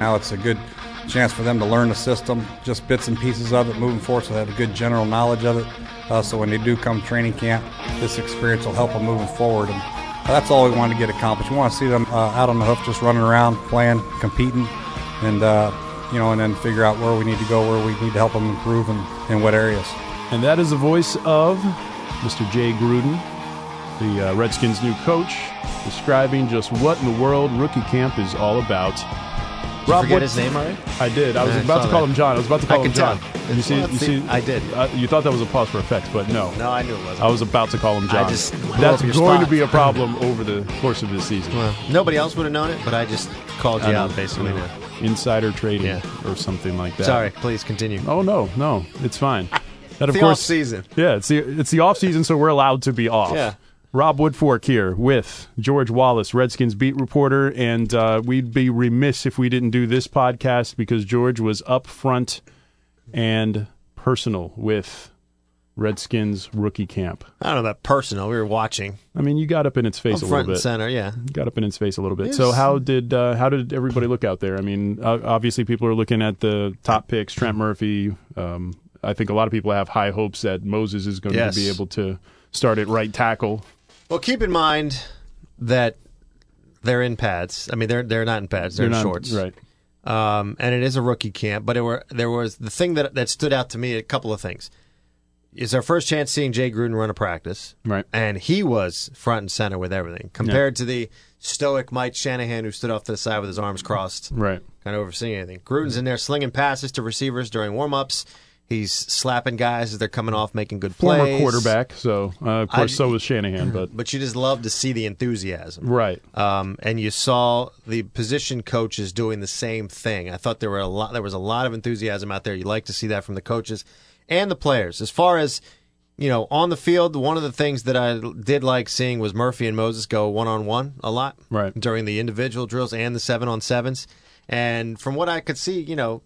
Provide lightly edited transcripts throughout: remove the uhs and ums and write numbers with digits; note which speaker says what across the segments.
Speaker 1: Now it's a good chance for them to learn the system, just bits and pieces of it moving forward, so they have a good general knowledge of it. So when they do come training camp, this experience will help them moving forward. And that's all we want to get accomplished. We want to see them out on the hoof, just running around, playing, competing, and and then figure out where we need to go, where we need to help them improve, and in what areas.
Speaker 2: And that is the voice of Mr. Jay Gruden, the Redskins' new coach, describing just what in the world rookie camp is all about.
Speaker 3: Did you forget his name already?
Speaker 2: I did. I was about to call him John. You see,
Speaker 3: I did.
Speaker 2: You thought that was a pause for effect, but no.
Speaker 3: No, I knew it wasn't.
Speaker 2: I was about to call him John.
Speaker 3: That's
Speaker 2: going to be a problem over the course of this season.
Speaker 3: Well, nobody else would have known it, but I just called you out, basically.
Speaker 2: Insider trading or something like that.
Speaker 3: Sorry, please continue.
Speaker 2: Oh, no, it's fine. That,
Speaker 3: of course, off-season.
Speaker 2: Yeah, it's the off-season, so we're allowed to be off.
Speaker 3: Yeah.
Speaker 2: Rob Woodfork here with George Wallace, Redskins beat reporter, and we'd be remiss if we didn't do this podcast because George was up front and personal with Redskins rookie camp.
Speaker 3: I don't know about personal. We were watching.
Speaker 2: I mean, you got up in its face a little bit.
Speaker 3: Front and center, yeah.
Speaker 2: You got up in its face a little bit. So how did everybody look out there? I mean, obviously people are looking at the top picks, Trent Murphy. I think a lot of people have high hopes that Moses is going to be able to start at right tackle.
Speaker 3: Well, keep in mind that they're in pads. I mean, they're not in pads. They're in shorts.
Speaker 2: Right.
Speaker 3: And it is a rookie camp. But there was the thing that stood out to me, a couple of things. It's our first chance seeing Jay Gruden run a practice.
Speaker 2: Right.
Speaker 3: And he was front and center with everything, compared to the stoic Mike Shanahan who stood off to the side with his arms crossed,
Speaker 2: right,
Speaker 3: kind of overseeing anything. Gruden's in there slinging passes to receivers during warm-ups. He's slapping guys as they're coming off, making good plays.
Speaker 2: Former quarterback, so of course so was Shanahan.
Speaker 3: But you just love to see the enthusiasm.
Speaker 2: Right.
Speaker 3: And you saw the position coaches doing the same thing. I thought there was a lot of enthusiasm out there. You like to see that from the coaches and the players. As far as, on the field, one of the things that I did like seeing was Murphy and Moses go one-on-one a lot during the individual drills and the 7-on-7s. And from what I could see,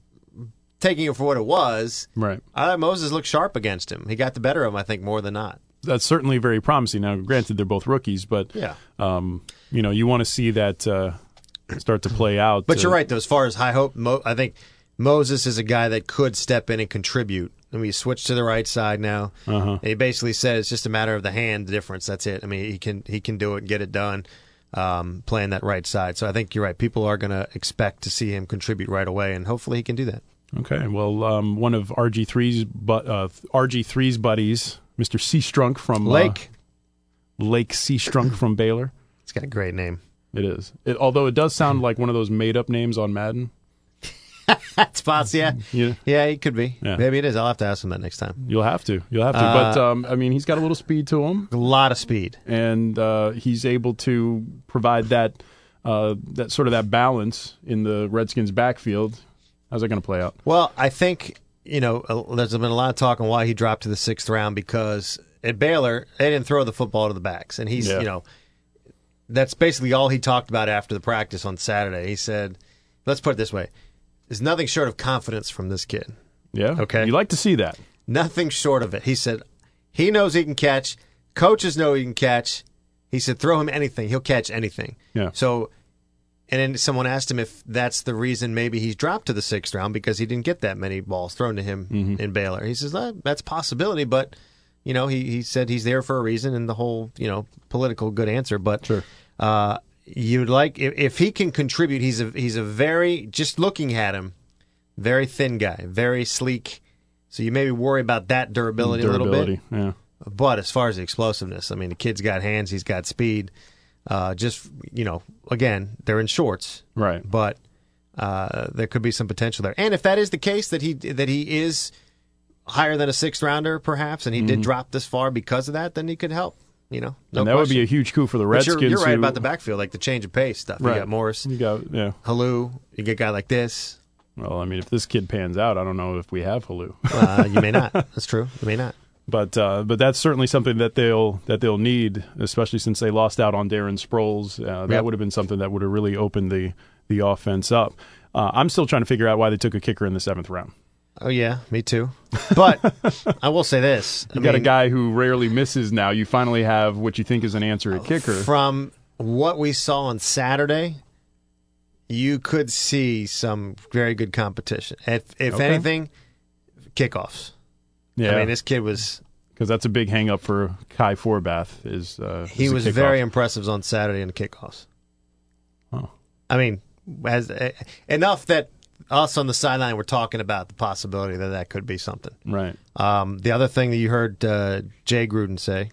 Speaker 3: taking it for what it was,
Speaker 2: right,
Speaker 3: I thought Moses looked sharp against him. He got the better of him, I think, more than not.
Speaker 2: That's certainly very promising. Now, granted, they're both rookies, but you want to see that start to play out.
Speaker 3: But you're right, though. As far as high hope, I think Moses is a guy that could step in and contribute. I mean, he switched to the right side now. And he basically said it's just a matter of the hand difference. That's it. I mean, he can do it and get it done playing that right side. So I think you're right. People are going to expect to see him contribute right away, and hopefully he can do that.
Speaker 2: Okay, well, one of RG3's buddies, Mr. Seastrunk from Lake Seastrunk from Baylor.
Speaker 3: It's got a great name.
Speaker 2: It is. Although it does sound like one of those made-up names on Madden.
Speaker 3: Spots, yeah. Yeah, he could be. Yeah. Maybe it is. I'll have to ask him that next time.
Speaker 2: You'll have to. But, I mean, he's got a little speed to him.
Speaker 3: A lot of speed.
Speaker 2: And he's able to provide that that balance in the Redskins' backfield. How's that going to play out?
Speaker 3: Well, I think, there's been a lot of talk on why he dropped to the 6th round, because at Baylor, they didn't throw the football to the backs. And he's, that's basically all he talked about after the practice on Saturday. He said, let's put it this way, there's nothing short of confidence from this kid.
Speaker 2: Yeah?
Speaker 3: Okay.
Speaker 2: You like to see that.
Speaker 3: Nothing short of it. He said, he knows he can catch. Coaches know he can catch. He said, throw him anything. He'll catch anything.
Speaker 2: Yeah.
Speaker 3: So... And then someone asked him if that's the reason maybe he's dropped to the 6th round, because he didn't get that many balls thrown to him in Baylor. He says, that's a possibility, but, he said he's there for a reason, and the whole, political good answer. But
Speaker 2: sure.
Speaker 3: You'd like, if he can contribute, he's a very, just looking at him, very thin guy, very sleek. So you maybe worry about that durability a little bit.
Speaker 2: Yeah.
Speaker 3: But as far as the explosiveness, I mean, the kid's got hands, he's got speed. Again, they're in shorts,
Speaker 2: right?
Speaker 3: But there could be some potential there. And if that is the case, that he is higher than a 6th rounder, perhaps, and he did drop this far because of that, then he could help. No
Speaker 2: and that question. Would be a huge coup for the Redskins.
Speaker 3: You're right about the backfield, like the change of pace stuff.
Speaker 2: Right.
Speaker 3: You got Morris,
Speaker 2: you got
Speaker 3: Halou, you get a guy like this.
Speaker 2: Well, I mean, if this kid pans out, I don't know if we have Halou.
Speaker 3: You may not. That's true. You may not.
Speaker 2: But that's certainly something that they'll need, especially since they lost out on Darren Sproles. That would have been something that would have really opened the offense up. I'm still trying to figure out why they took a kicker in the 7th round.
Speaker 3: Oh, yeah, me too. But I will say this.
Speaker 2: You got a guy who rarely misses now. You finally have what you think is an answer at kicker.
Speaker 3: From what we saw on Saturday, you could see some very good competition. If
Speaker 2: Okay.
Speaker 3: anything, kickoffs.
Speaker 2: Yeah,
Speaker 3: I mean, this kid was
Speaker 2: because that's a big hang up for Kai Forbath.
Speaker 3: he was very impressive on Saturday in the kickoffs.
Speaker 2: Oh.
Speaker 3: I mean, enough that us on the sideline were talking about the possibility that could be something.
Speaker 2: right.
Speaker 3: The other thing that you heard Jay Gruden say,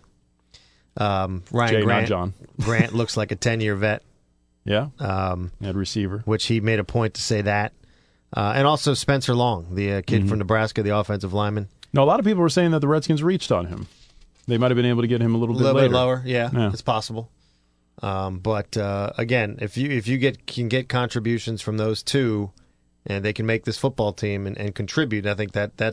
Speaker 3: Ryan
Speaker 2: Jay,
Speaker 3: Grant,
Speaker 2: not John.
Speaker 3: Grant looks like a 10-year vet,
Speaker 2: Yeah, at receiver.
Speaker 3: which he made a point to say that. And also Spencer Long, the kid from Nebraska, the offensive lineman.
Speaker 2: No, a lot of people were saying that the Redskins reached on him. They might have been able to get him a little bit later.
Speaker 3: lower, yeah,
Speaker 2: Yeah.
Speaker 3: it's possible. But again, if you can get contributions from those two, and they can make this football team and contribute, I think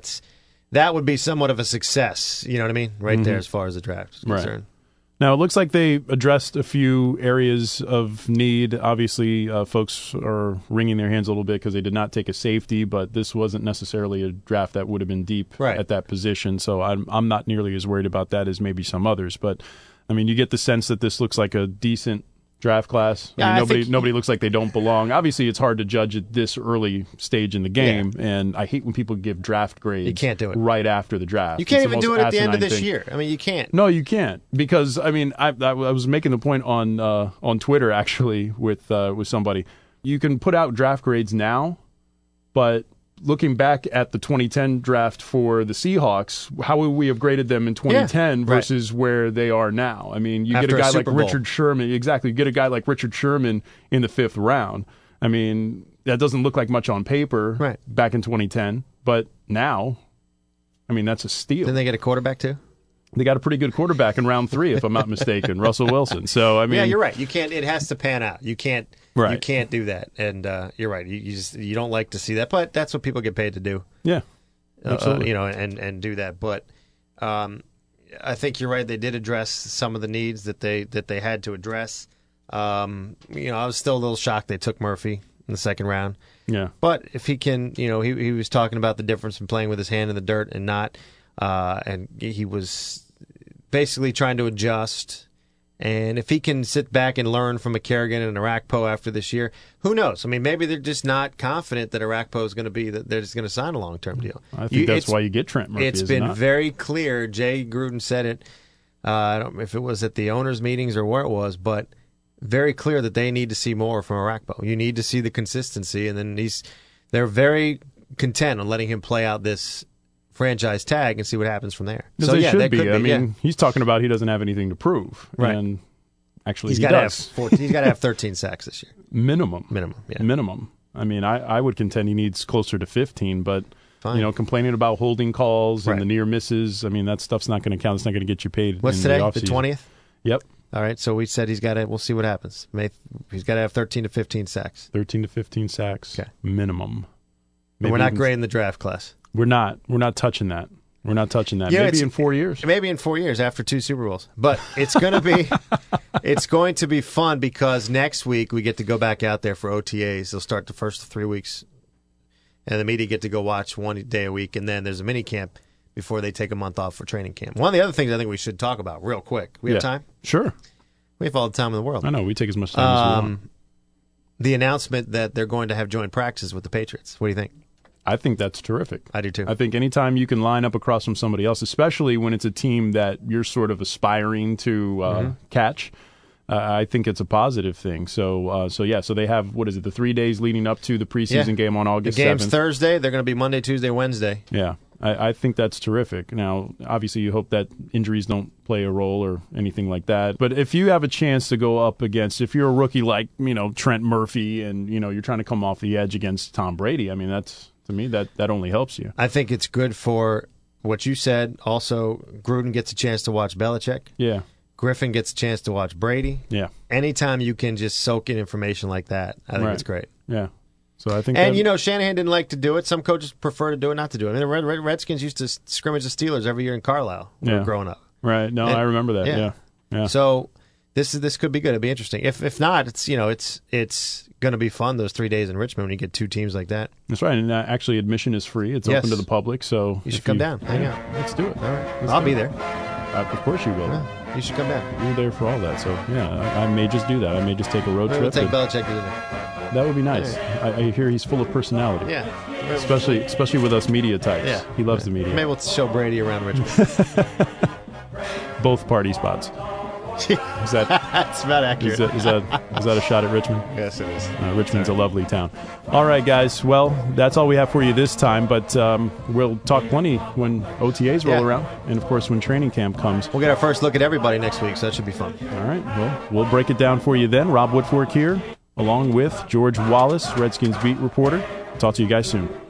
Speaker 3: that would be somewhat of a success. You know what I mean? Right there, as far as the draft is
Speaker 2: Right.
Speaker 3: concerned.
Speaker 2: Now, it looks like they addressed a few areas of need. Obviously, folks are wringing their hands a little bit because they did not take a safety, but this wasn't necessarily a draft that would have been deep
Speaker 3: Right.
Speaker 2: at that position. So I'm not nearly as worried about that as maybe some others. But, I mean, you get the sense that this looks like a decent draft class.
Speaker 3: Yeah,
Speaker 2: I mean,
Speaker 3: I think-
Speaker 2: nobody looks like they don't belong. Obviously, it's hard to judge at this early stage in the game, and I hate when people give draft grades.
Speaker 3: You can't do it.
Speaker 2: Right after the draft.
Speaker 3: You can't
Speaker 2: It's the
Speaker 3: even do
Speaker 2: most
Speaker 3: it at the end of
Speaker 2: asinine
Speaker 3: this
Speaker 2: thing.
Speaker 3: year. I mean, you can't.
Speaker 2: No, you can't, because I mean, I was making the point on Twitter actually with somebody. You can put out draft grades now, but looking back at the 2010 draft for the Seahawks, how would we have graded them in 2010
Speaker 3: right.
Speaker 2: versus where they are now? I mean, you
Speaker 3: After
Speaker 2: get a
Speaker 3: a
Speaker 2: guy like
Speaker 3: Super Bowl.
Speaker 2: Richard Sherman, exactly. You get a guy like Richard Sherman in the 5th round. I mean, that doesn't look like much on paper
Speaker 3: Right.
Speaker 2: back in 2010, but now, I mean, that's a steal.
Speaker 3: Didn't they get a quarterback too?
Speaker 2: They got a pretty good quarterback in round 3, if I'm not mistaken, Russell Wilson. So I mean,
Speaker 3: Yeah, you're right. You can't. It has to pan out. You can't.
Speaker 2: Right.
Speaker 3: You can't do that. And you're right. You don't like to see that, but that's what people get paid to do.
Speaker 2: yeah, absolutely.
Speaker 3: You know, and do that. But I think you're right. They did address some of the needs that they had to address. You know, I was still a little shocked they took Murphy in the 2nd round.
Speaker 2: Yeah,
Speaker 3: But if he can, you know, he was talking about the difference in playing with his hand in the dirt and not, and he was basically trying to adjust. And if he can sit back and learn from a Kerrigan and Arakpo after this year, who knows? I mean, maybe they're just not confident that Arakpo is going to be that they're just going to sign a long-term deal.
Speaker 2: I think that's why you get Trent Murphy.
Speaker 3: It's
Speaker 2: is it
Speaker 3: been
Speaker 2: not?
Speaker 3: very clear. Jay Gruden said it. I don't know if it was at the owners' meetings or where it was, but very clear that they need to see more from Arakpo. You need to see the consistency, and then they're very content on letting him play out this franchise tag and see what happens from there.
Speaker 2: Because
Speaker 3: So
Speaker 2: they
Speaker 3: yeah,
Speaker 2: should
Speaker 3: that
Speaker 2: be.
Speaker 3: could
Speaker 2: I mean,
Speaker 3: yeah.
Speaker 2: he's talking about he doesn't have anything to prove,
Speaker 3: Right.
Speaker 2: and actually,
Speaker 3: He's
Speaker 2: he
Speaker 3: got to have
Speaker 2: does
Speaker 3: 14, he's got to have 13 sacks this year
Speaker 2: minimum.
Speaker 3: minimum. Yeah.
Speaker 2: Minimum. I mean, I would contend he needs closer to 15, but
Speaker 3: Fine.
Speaker 2: you know, complaining about holding calls
Speaker 3: Right.
Speaker 2: and the near misses. I mean, that stuff's not going to count. It's not going to get you paid.
Speaker 3: What's
Speaker 2: in
Speaker 3: today?
Speaker 2: The
Speaker 3: The
Speaker 2: offseason.
Speaker 3: 20th.
Speaker 2: Yep,
Speaker 3: All right. So we said he's got to. We'll see what happens. He's got to have 13 to 15 sacks.
Speaker 2: 13 to 15 sacks
Speaker 3: Okay.
Speaker 2: minimum.
Speaker 3: And we're
Speaker 2: Maybe
Speaker 3: not
Speaker 2: even-
Speaker 3: grading the draft class.
Speaker 2: We're not touching that. We're not touching that.
Speaker 3: Yeah,
Speaker 2: Maybe
Speaker 3: it's-
Speaker 2: in 4 years.
Speaker 3: Maybe in 4 years after 2 Super Bowls. But it's going to be it's going to be fun because next week we get to go back out there for OTAs. They'll start the first 3 weeks. And the media get to go watch 1 day a week, and then there's a mini camp before they take a month off for training camp. One of the other things I think we should talk about real quick. We have time?
Speaker 2: Sure.
Speaker 3: We have all the time in the world.
Speaker 2: I know. We take as much time as we want.
Speaker 3: The announcement that they're going to have joint practices with the Patriots. What do you think?
Speaker 2: I think that's terrific.
Speaker 3: I do too.
Speaker 2: I think anytime you can line up across from somebody else, especially when it's a team that you're sort of aspiring to catch, I think it's a positive thing. So they have, what is it, the 3 days leading up to the preseason
Speaker 3: Yeah.
Speaker 2: game on
Speaker 3: The
Speaker 2: August
Speaker 3: game's
Speaker 2: 7th.
Speaker 3: Thursday. They're going to be Monday, Tuesday, Wednesday.
Speaker 2: Yeah, I think that's terrific. Now, obviously, you hope that injuries don't play a role or anything like that. But if you have a chance to go up against, if you're a rookie like, you know, Trent Murphy and, you know, you're trying to come off the edge against Tom Brady, I mean, that's, to me, that only helps you.
Speaker 3: I think it's good for what you said. Also, Gruden gets a chance to watch Belichick.
Speaker 2: Yeah,
Speaker 3: Griffin gets a chance to watch Brady.
Speaker 2: yeah,
Speaker 3: Anytime you can just soak in information like that, I think
Speaker 2: Right.
Speaker 3: it's great.
Speaker 2: yeah. So I think
Speaker 3: And,
Speaker 2: that,
Speaker 3: you know, Shanahan didn't like to do it. Some coaches prefer to do it, not to do it. I mean, the Redskins used to scrimmage the Steelers every year in Carlisle when we
Speaker 2: Yeah.
Speaker 3: were growing up.
Speaker 2: right? No,
Speaker 3: And-
Speaker 2: I remember that.
Speaker 3: yeah.
Speaker 2: Yeah.
Speaker 3: So this could be good. It'd be interesting. If not, it's it's going to be fun those 3 days in Richmond when you get two teams like that.
Speaker 2: That's right. And actually, admission is free. It's
Speaker 3: Yes.
Speaker 2: open to the public. So
Speaker 3: You should
Speaker 2: if
Speaker 3: come down, hang out.
Speaker 2: Let's do it.
Speaker 3: All right,
Speaker 2: Let's
Speaker 3: I'll
Speaker 2: do
Speaker 3: be
Speaker 2: it.
Speaker 3: there.
Speaker 2: Of course you will.
Speaker 3: Yeah, you should come down.
Speaker 2: You're there for all that. So yeah, I may just do that. I may just take a road
Speaker 3: Maybe we'll
Speaker 2: trip.
Speaker 3: take Belichick to dinner.
Speaker 2: That would be nice. I hear he's full of personality.
Speaker 3: Yeah.
Speaker 2: Especially with us media types.
Speaker 3: Yeah.
Speaker 2: He loves the media.
Speaker 3: Maybe we'll show Brady around Richmond.
Speaker 2: Both party spots. Is that
Speaker 3: That's about accurate.
Speaker 2: is that a shot at Richmond?
Speaker 3: Yes, it is.
Speaker 2: Richmond's a lovely town. All right, guys. Well, that's all we have for you this time, but we'll talk plenty when OTAs roll around, and of course when training camp comes.
Speaker 3: We'll get our first look at everybody next week, so that should be fun.
Speaker 2: All right. Well, we'll break it down for you then. Rob Woodfork here, along with George Wallace, Redskins beat reporter. Talk to you guys soon.